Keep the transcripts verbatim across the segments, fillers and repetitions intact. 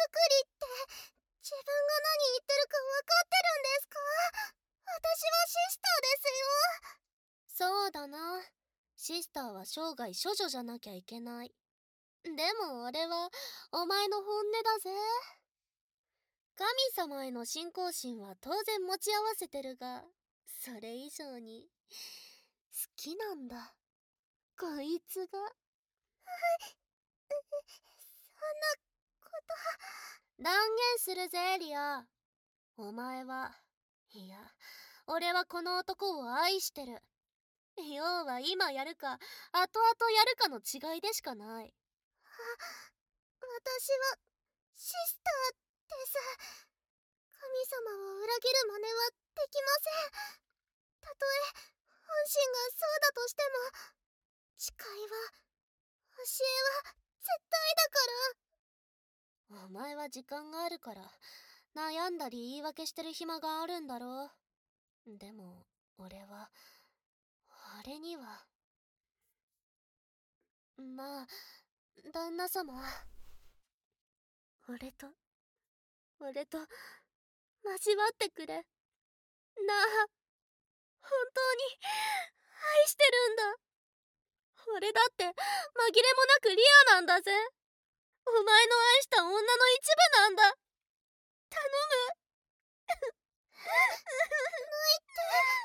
りって自分が何言ってるか分かってるんですか？私はシスターですよ。 そうだな。シスターは生涯処女じゃなきゃいけない。でも俺はお前の本音だぜ。神様への信仰心は当然持ち合わせてるが、それ以上に好きなんだ、こいつが。 そんなこと。 断言するぜリア。お前は、いや俺はこの男を愛してる。要は今やるか後々やるかの違いでしかない。 私はシスターです。神様を裏切る真似はできません。たとえ本心がそうだとしても、誓いは教えは絶対だから。 お前は時間があるから悩んだり言い訳してる暇があるんだろう。でも俺はあれには。まあ旦那様、俺と俺と交わってくれなあ。本当に愛してるんだ。俺だって紛れもなくリアなんだぜ。お前の愛した女の一部なんだ。頼む。 ないって。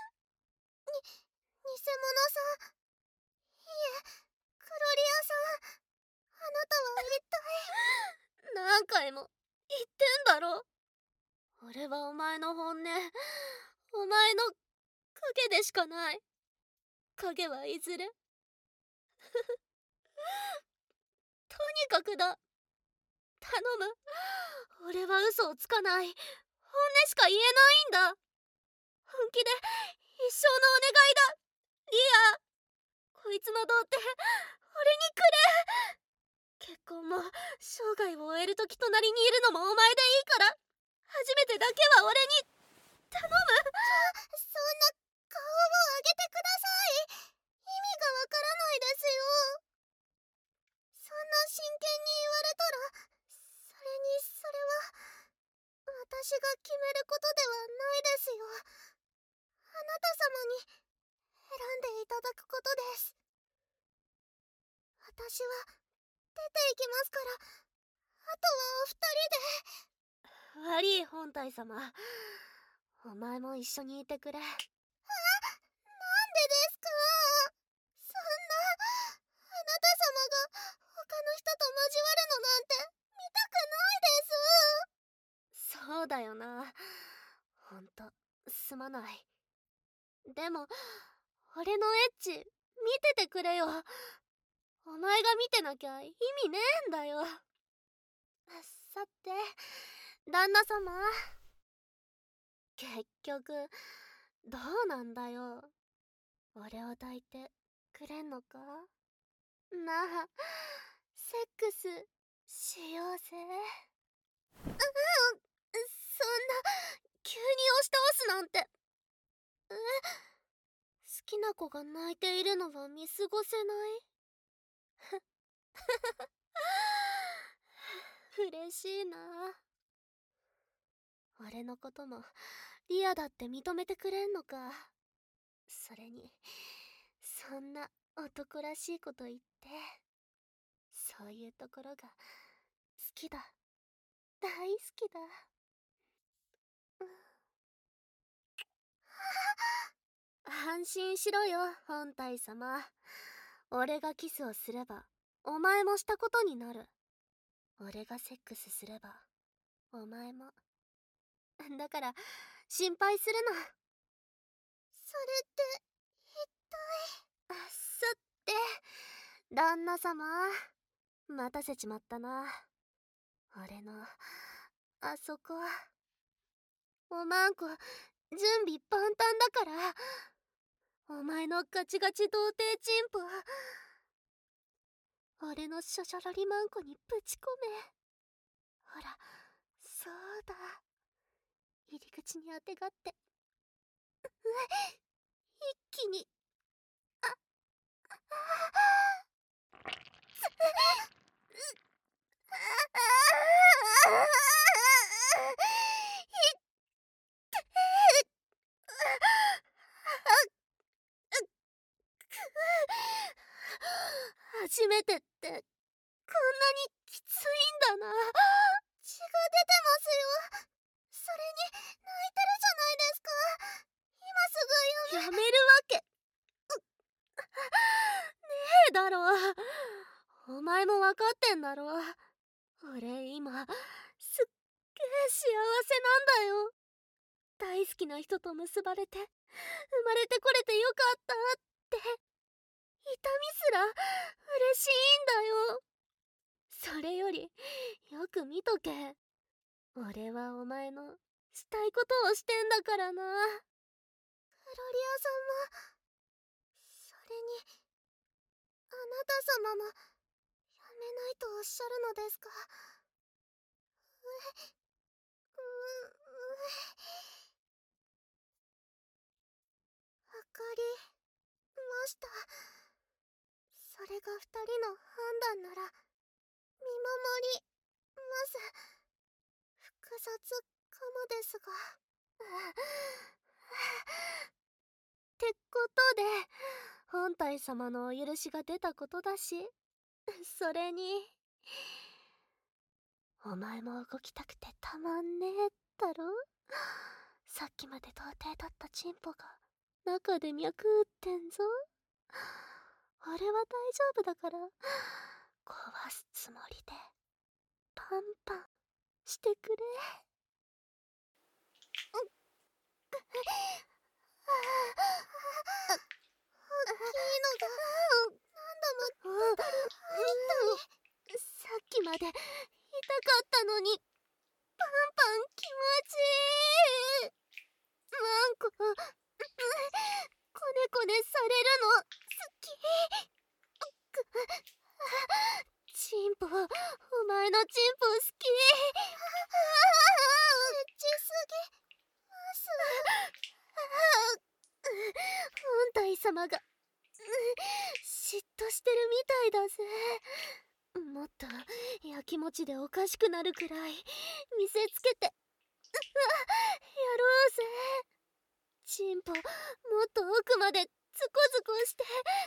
に、偽物さん。いえ、クロリアさん。あなたは一体。 何回も言ってんだろ。俺はお前の本音、お前の影でしかない。影はいずれとにかくだ。頼む。俺は嘘をつかない。本音しか言えないんだ。本気で一生のお願いだリア。こいつの童貞俺にくれ。結婚も生涯を終えるとき隣にいるのもお前でいいから、初めてだけは俺に頼む。 そんな顔を上げてください。意味がわからないですよ。そんな真剣に言われたら、それにそれは私が決めることではないですよ。あなた様に選んでいただくことです。私は出ていきますから、あとはお二人で。 悪い本体様、お前も一緒にいてくれ。 あ、なんでですか？そんな、あなた様が他の人と交わるのなんて見たくないです。 そうだよな。ほんとすまない。でも俺のエッチ見ててくれよ。お前が見てなきゃ意味ねえんだよ。さて旦那様、結局どうなんだよ。俺を抱いてくれんのかなあ。セックスしようぜ。うん、そんな急に押し倒すなんて。え、好きな子が泣いているのは見過ごせない。嬉しいな。俺のこともリアだって認めてくれんのか。それにそんな男らしいこと言って、そういうところが好きだ、大好きだ。安心しろよ本体様。俺がキスをすればお前もしたことになる。俺がセックスすればお前も。だから心配するな。 それって一体。 さて旦那様、待たせちまったな。俺のあそこおまんこ準備万端だから。お前のガチガチ童貞チンポ俺のシャシャラリマンコにぶち込め。ほらそうだ、入り口にあてがって。一気に。ああああああれてってこんなにきついんだな。 血が出てますよ。それに泣いてるじゃないですか。今すぐやめやめるわけねえだろ。お前も分かってんだろ。俺今すっげえ幸せなんだよ。大好きな人と結ばれて生まれてこれてよかったって痛みすら嬉しいんだよ。それよりよく見とけ。俺はお前のしたいことをしてんだからな。 フロリアさんも、それにあなた様もやめないとおっしゃるのですか。うううわかりました。それが二人の判断なら見守ります。複雑かもですが。 ってことで本体様のお許しが出たことだし、それにお前も動きたくてたまんねえだろ。さっきまで童貞だったチンポが中で脈打ってんぞ。俺は大丈夫だから壊すつもりでパンパンしてくれ。 大きいのが何度も入ったり。 さっきまで痛かったのにパンパン気持ちいい。なんかこねこねされるの好き。チンポ、お前のチンポ好き。 エッチすぎます。 本体様が嫉妬してるみたいだぜ。もっとやきもちでおかしくなるくらい見せつけてやろうぜ。チンポもっと奥までズコズコして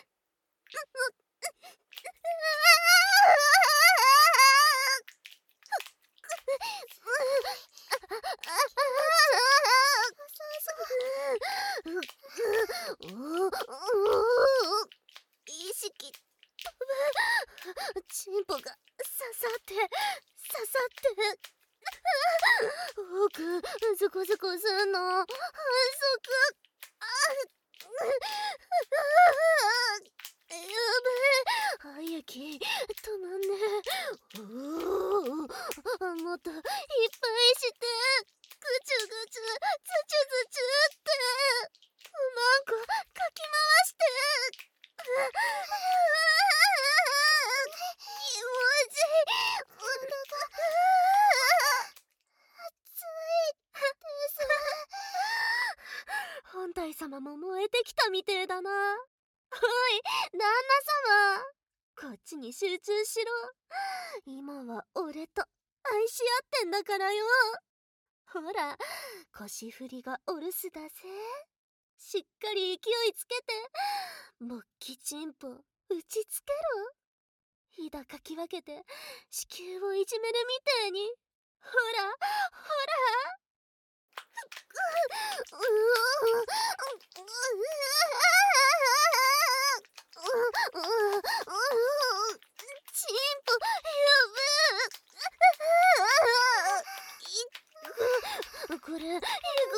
意識飛ぶ。チンポが刺さって刺さって奥ズコズコすんの反則。やばい、愛液止まんねえ。うーもっといっぱいしてぐちゅぐちゅズチュズチュってマンコかき回して気持ちいい。 体が熱いです。 本体様も燃えてきたみてえだな。おい旦那様、こっちに集中しろ。今は俺と愛し合ってんだからよ。ほら腰振りがお留守だぜ。しっかり勢いつけて勃起チンポ打ちつけろ。ひだかき分けて子宮をいじめるみてえに。ほらほらうチンポやべえ。これえぐ好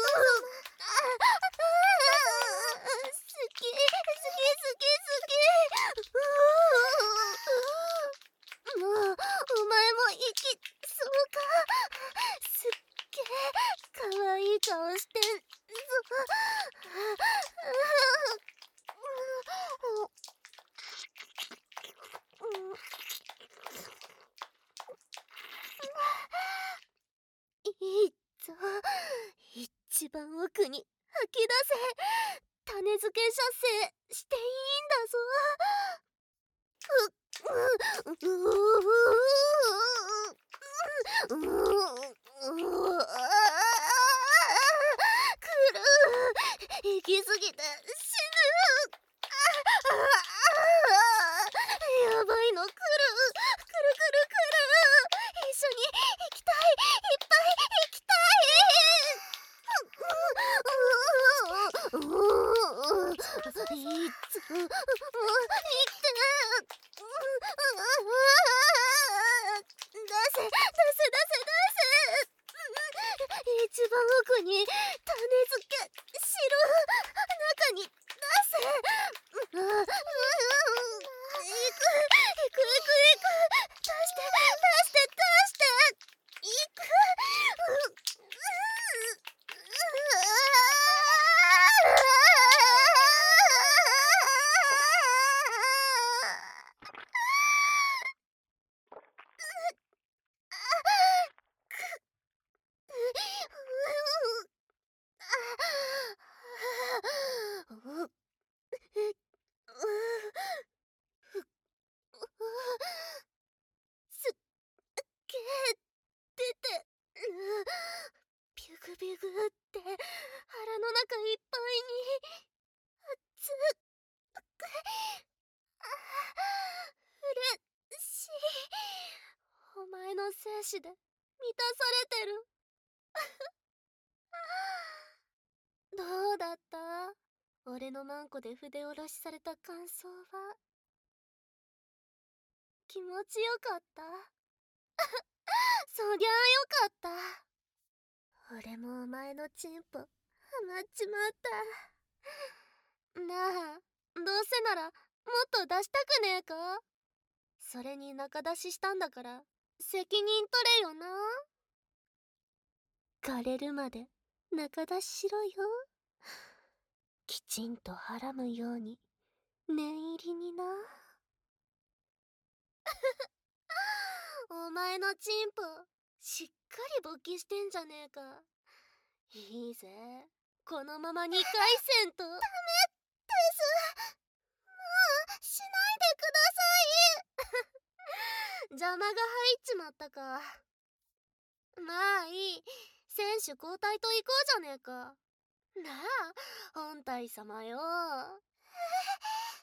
き好き好き好き。もうお前も息そうか。すっげえかわいい顔してんぞ。いいぞ、一番奥に吐き出せ。種付け射精していいんだぞ。ううううくる行き過ぎて死ぬ。やばいのか。 てる。ビュグビュグって腹の中いっぱいに熱く、あ嬉しい。お前の精子で満たされてる。どうだった？俺のマンコで筆下ろしされた感想は。気持ちよかった？そりゃあよかった。俺もお前のチンポハマっちまった。なあ、どうせならもっと出したくねえか？それに仲出ししたんだから責任取れよな。枯れるまで仲出ししろよ。きちんとはらむように念入りにな。お前のチンポしっかり勃起してんじゃねえか。いいぜ、このままにかい戦と。ダメです。もうしないでください。邪魔が入っちまったか。まあいい、選手交代と行こうじゃねえか。なあ、本体様よ。